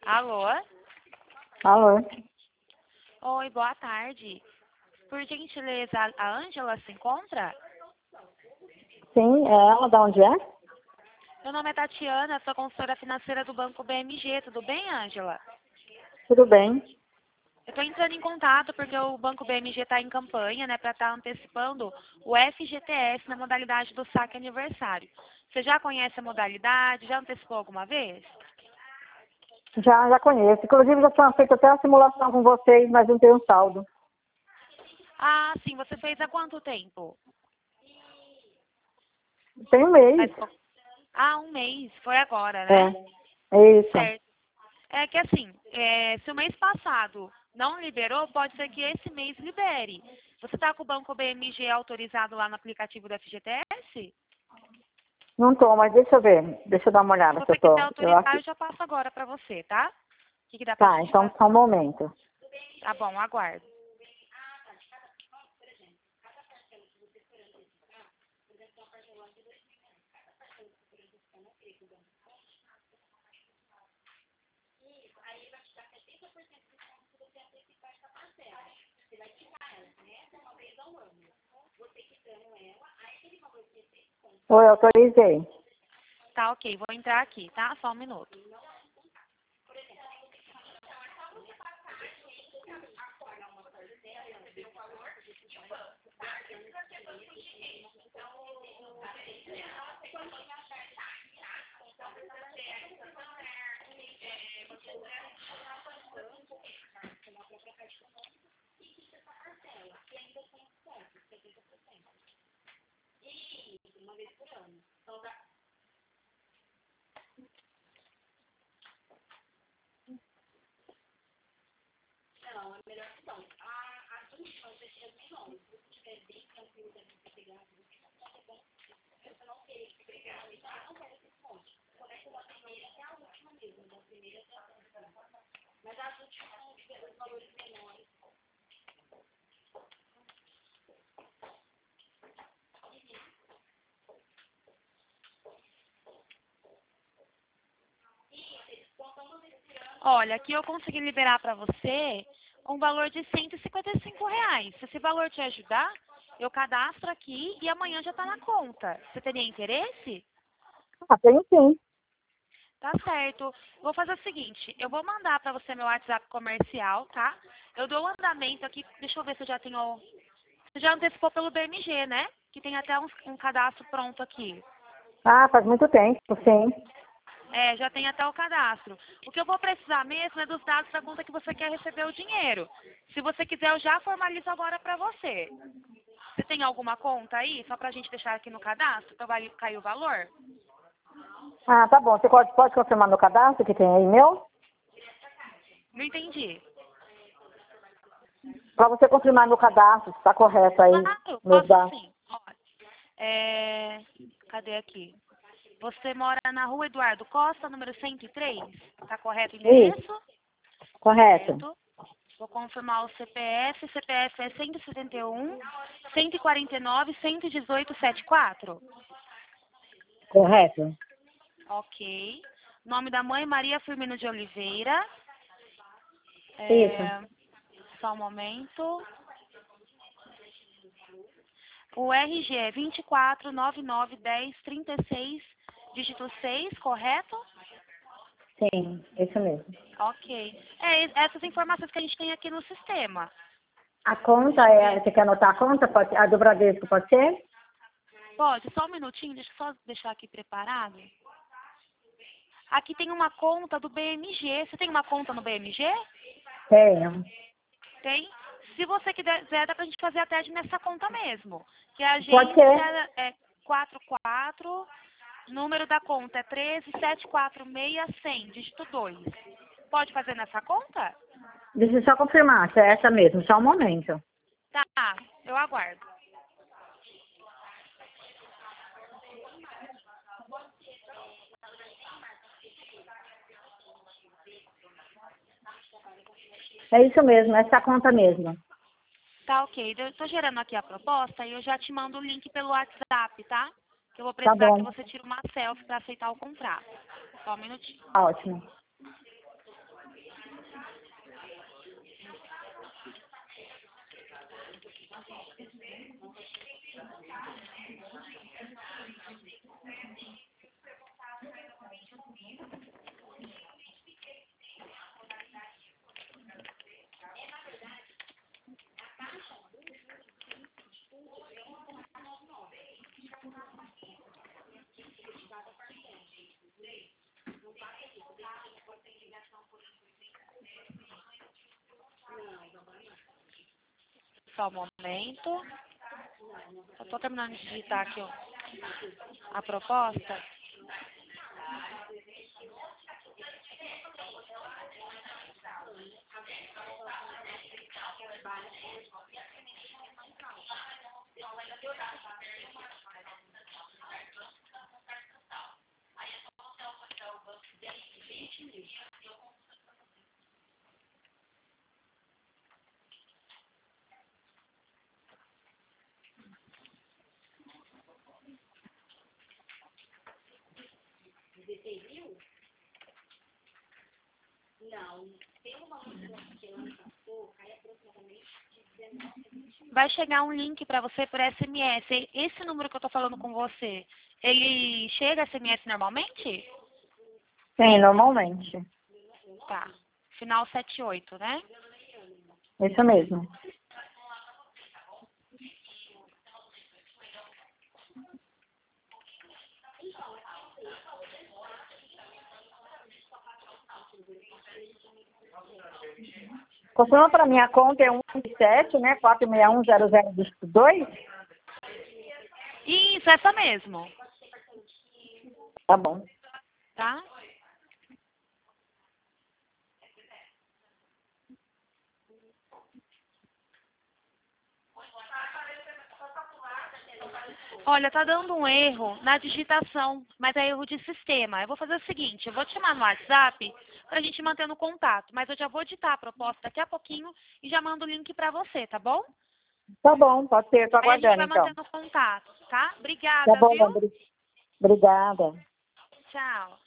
Alô? Alô? Oi, boa tarde. Por gentileza, a Ângela se encontra? Sim, é ela, da onde é? Meu nome é Tatiana, sou consultora financeira do Banco BMG. Tudo bem, Ângela? Tudo bem? Eu estou entrando em contato porque o Banco BMG está em campanha, né, para estar antecipando o FGTS na modalidade do saque aniversário. Você já conhece a modalidade? Já antecipou alguma vez? Já conheço. Inclusive, já tinha feito até a simulação com vocês, mas não tenho saldo. Ah, sim. Você fez há quanto tempo? Tem um mês. Ah, um mês. Foi agora, É, né? é isso. Certo. É que assim, se o mês passado não liberou, pode ser que esse mês libere. Você está com o Banco BMG autorizado lá no aplicativo do FGTS? Não tô, mas deixa eu ver. Deixa eu dar uma Se olhada se você eu quiser tô. Eu autorizar, acho. eu já passo agora para você, tá? O que dá pra Tá, gente então fazer? só um momento. Tá bom, aguardo. Oi, autorizei. Tá, ok. Vou entrar aqui, tá? Só um minuto. Olha, aqui eu consegui liberar para você um valor de R$ 155. Se esse valor te ajudar, eu cadastro aqui e amanhã já está na conta. Você teria interesse? Ah, tem sim. Tá certo. Vou fazer o seguinte, eu vou mandar para você meu WhatsApp comercial, tá? Eu dou o andamento aqui, deixa eu ver se eu já tenho... Você já antecipou pelo BMG, né? Que tem até um cadastro pronto aqui. Ah, faz muito tempo, sim. É, já tem até o cadastro. O que eu vou precisar mesmo é dos dados da conta que você quer receber o dinheiro. Se você quiser, eu já formalizo agora para você. Você tem alguma conta aí, só para a gente deixar aqui no cadastro, para cair o valor? Ah, tá bom. Você pode confirmar no cadastro que tem aí meu? Não entendi. Para você confirmar no cadastro se está correto aí, Claro, meus posso dados. sim. Ó, cadê aqui? Você mora na Rua Eduardo Costa, número 103? Tá correto o Isso, endereço? correto. Certo. Vou confirmar o CPF. CPF é 171, 149, 118, 74. Correto. Ok. Nome da mãe, Maria Firmino de Oliveira. Isso. É, só um momento. O RG é 24991036, dígito 6, correto? Sim, isso mesmo. Ok. Essas informações que a gente tem aqui no sistema. A conta Deixa eu é. ver. Você quer anotar a conta? Pode, a do Bradesco pode ser? Pode, só um minutinho, deixa eu só deixar aqui preparado. Aqui tem uma conta do BMG. Você tem uma conta no BMG? Tenho. Tem. Se você quiser, dá pra gente fazer até nessa conta mesmo. Que a Pode ser. agência é 44, número da conta é 13746 dígito 2. Pode fazer nessa conta? Deixa eu só confirmar se é essa mesmo, só um momento. Tá, eu aguardo. É isso mesmo, essa conta mesmo. Tá, ok. Eu tô gerando aqui a proposta e eu já te mando o link pelo WhatsApp, tá? Que eu vou Tá precisar que bom, você tire uma selfie para aceitar o contrato. Só um minutinho. ótimo. Só um momento. Eu tô terminando de digitar aqui ó, a proposta. Vai chegar um link para você por SMS. Esse número que eu tô falando com você, ele chega SMS normalmente? Sim, normalmente. Tá. Final 78, né? Isso mesmo. Confirma para minha conta é 127, né? 4610022. Isso, essa mesmo. Tá bom. Tá? Olha, tá dando um erro na digitação, mas é erro de sistema. Eu vou fazer o seguinte, eu vou te chamar no WhatsApp pra gente manter no contato, mas eu já vou editar a proposta daqui a pouquinho e já mando o link pra você, tá bom? Tá bom, pode ser. Tô Aí a gente aguardando, vai então. mantendo contato, tá? Tá Obrigada, bom, viu? Obrigada. Tchau.